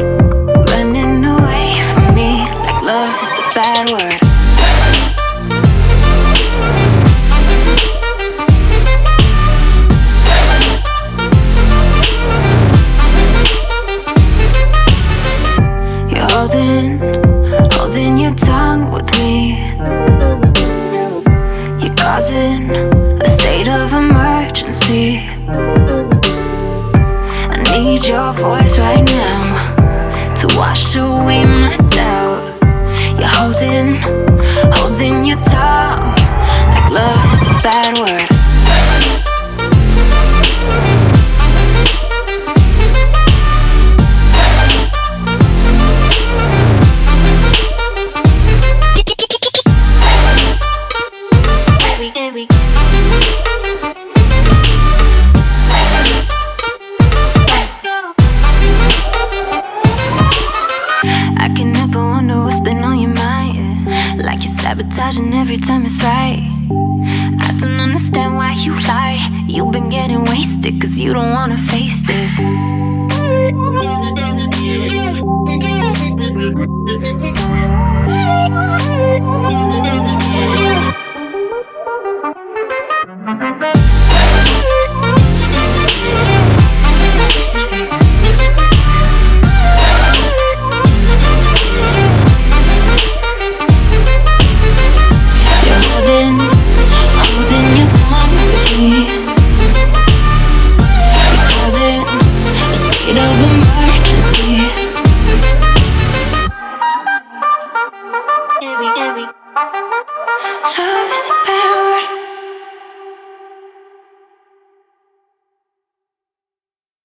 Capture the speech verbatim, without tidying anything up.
running away from me like love is a bad word. You're holding, holding your tongue with me. You're causing a state of emergency. I need your voice right now to wash away my doubt. You're holding, holding your tongue like love is a bad word. I can never wonder what's been on your mind, like you're sabotaging every time it's right. I don't understand why you lie. You've been getting wasted cause you don't wanna face this. Of emergency. Love is a bad word.